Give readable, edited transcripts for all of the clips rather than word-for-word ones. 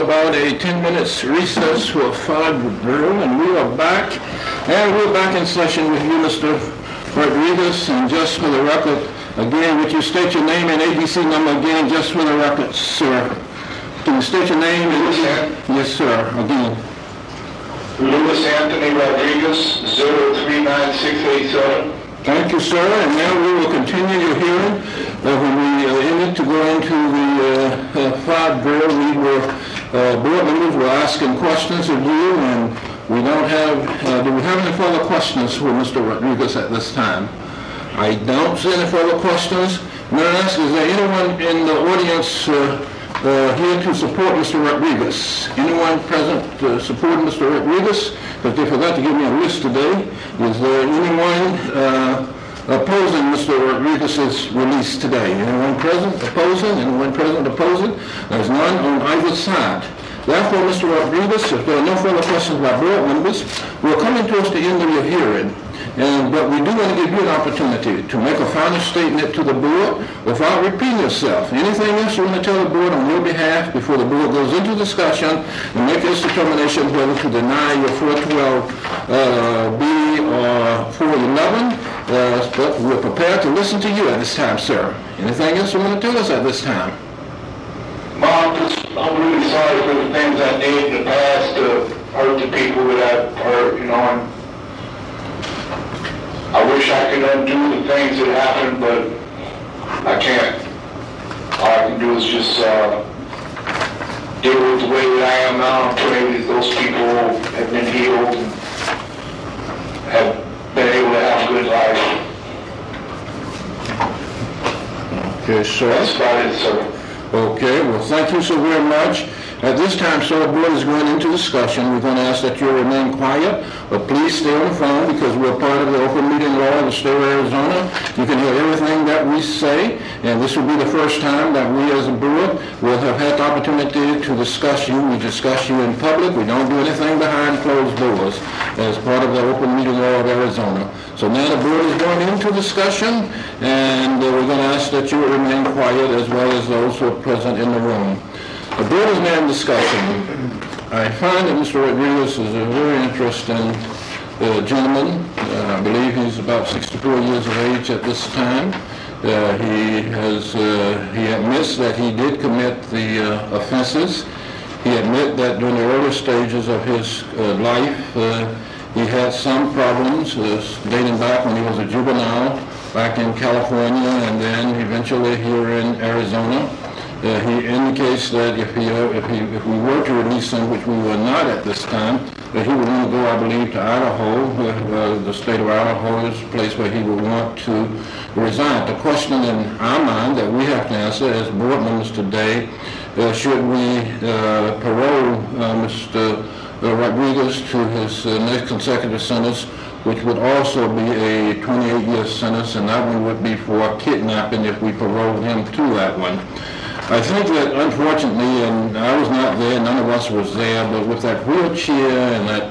about a 10 minutes recess for a 5 drill, and we are back. And we're back in session with you, Mr. Rodriguez. And just for the record, again, would you state your name and ABC number again, just for the record, sir? Can you state your name? Yes, sir. Again. Louis Anthony Rodriguez, 039687. Thank you, sir. And now we will continue your hearing. When we ended to go into the 5 drill, board members were asking questions of you, and we don't have, do we have any further questions for Mr. Rodriguez at this time? I don't see any further questions. May I ask, is there anyone in the audience here to support Mr. Rodriguez? Anyone present to support Mr. Rodriguez? Because they forgot to give me a list today. Is there anyone opposing Mr. Rodriguez's release today? Anyone present opposing? Anyone present opposing? There's none on either side. Therefore, Mr. Rodriguez, if there are no further questions by board members, we're coming towards the end of your hearing. But we do want to give you an opportunity to make a final statement to the board without repeating yourself. Anything else you want to tell the board on your behalf before the board goes into discussion and make its determination whether to deny your 412B or 411? But we're prepared to listen to you at this time, sir. Anything else you want to tell us at this time? Mom, I'm really sorry for the things I did in the past to hurt the people that I've hurt, and I wish I could undo the things that happened, but I can't. All I can do is just deal with the way that I am now and pray that those people have been healed and have been able to have a good life. Okay, sir. That's about it, sir. Okay, well, thank you so very much. At this time, sir, the board is going into discussion. We're going to ask that you remain quiet, but please stay on the phone because we're part of the open meeting law of the state of Arizona. You can hear everything that we say, and this will be the first time that we as a board will have had the opportunity to discuss you. We discuss you in public. We don't do anything behind closed doors as part of the open meeting law of Arizona. So now the board is going into discussion, and we're going to ask that you remain quiet as well as those who are present in the room. The board is now in discussion. I find that Mr. Rodriguez is a very interesting gentleman. I believe he's about 64 years of age at this time. He admits that he did commit the offenses. He admits that during the early stages of his life, he had some problems dating back when he was a juvenile back in California and then eventually here in Arizona. He indicates that if we were to release him, which we were not at this time, that he would want to go, I believe, to Idaho. The state of Idaho is a place where he would want to reside. The question in our mind that we have to answer as board members today, should we parole Mr. Rodriguez to his next consecutive sentence, which would also be a 28-year sentence, and that one would be for kidnapping if we paroled him to that one. I think that, unfortunately, and I was not there, none of us was there, but with that wheelchair and that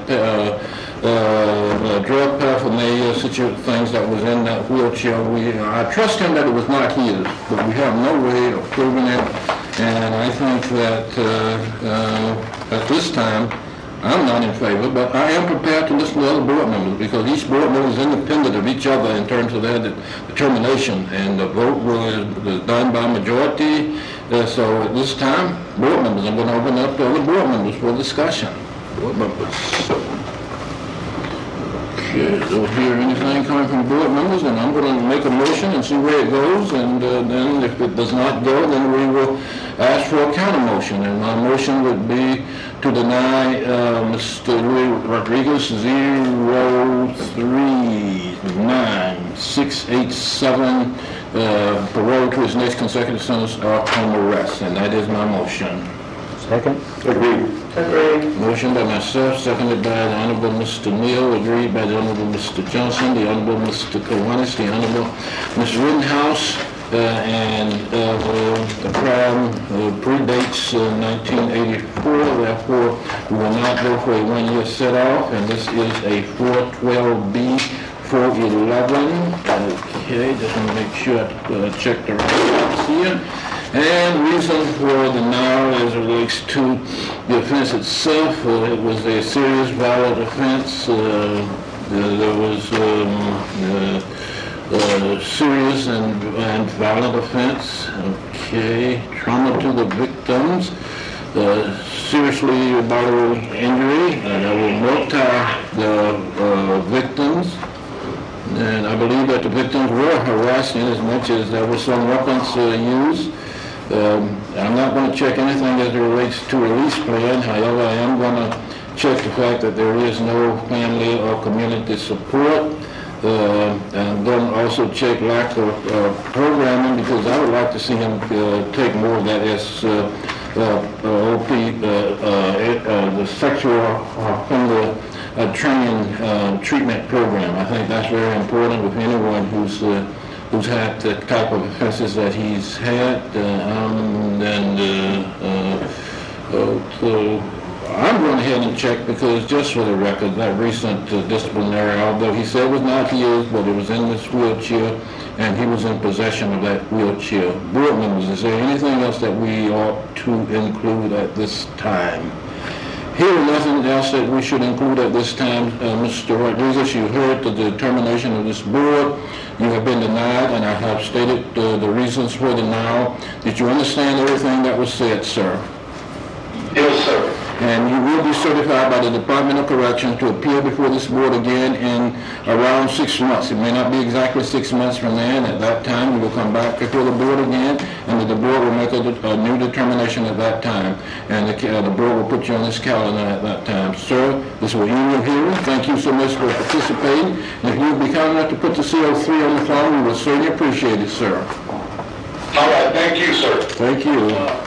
drug paraphernalia things that was in that wheelchair, I trust him that it was not his, but we have no way of proving it. And I think that at this time, I'm not in favor, but I am prepared to listen to other board members because each board member is independent of each other in terms of their determination, and the vote was done by majority. So at this time, board members, I'm going to open up to other board members for discussion. Board members. Okay, don't hear anything coming from board members, and I'm going to make a motion and see where it goes, and then if it does not go, then we will ask for a counter motion, and my motion would be to deny Mr. Louis Rodriguez 03967 parole to his next consecutive sentence or home arrest, and that is my motion. Second? Agreed. Motion by myself, seconded by the Honorable Mr. Neal, agreed by the Honorable Mr. Johnson, the Honorable Mr. Kiwanis, the Honorable Ms. Rittenhouse, and the crime predates 1984, therefore we will not go for a 1-year set-off, and this is a 412B 411. Okay, just want to make sure I check the right box here. And reason for denial as it relates to the offense itself, it was a serious violent offense. There was serious and violent offense. Okay, trauma to the victims, seriously bodily injury, and there were multi victims. And I believe that the victims were harassed in as much as there were some weapons used. I'm not going to check anything as it relates to release plan. However, I am going to check the fact that there is no family or community support. I'm going to also check lack of programming, because I would like to see him take more of that as OP, the sexual offender training treatment program. I think that's very important with anyone who's had the type of offenses that he's had. So I'm going ahead and check, because just for the record, that recent disciplinary, although he said it was not his, but it was in this wheelchair, and he was in possession of that wheelchair. Board members, is there anything else that we ought to include at this time? Here, nothing else that we should include at this time. Mr. Rodriguez, you heard the determination of this board. You have been denied, and I have stated the reasons for denial. Did you understand everything that was said, sir? Yes, sir. And you will be certified by the Department of Corrections to appear before this board again in around 6 months. It may not be exactly 6 months from then. At that time, you will come back before the board again, and the board will make a new determination at that time. And the board will put you on this calendar at that time. Sir, this will end your hearing. Thank you so much for participating. And if you would be kind enough to put the CO3 on the phone, we will certainly appreciate it, sir. All right, thank you, sir. Thank you.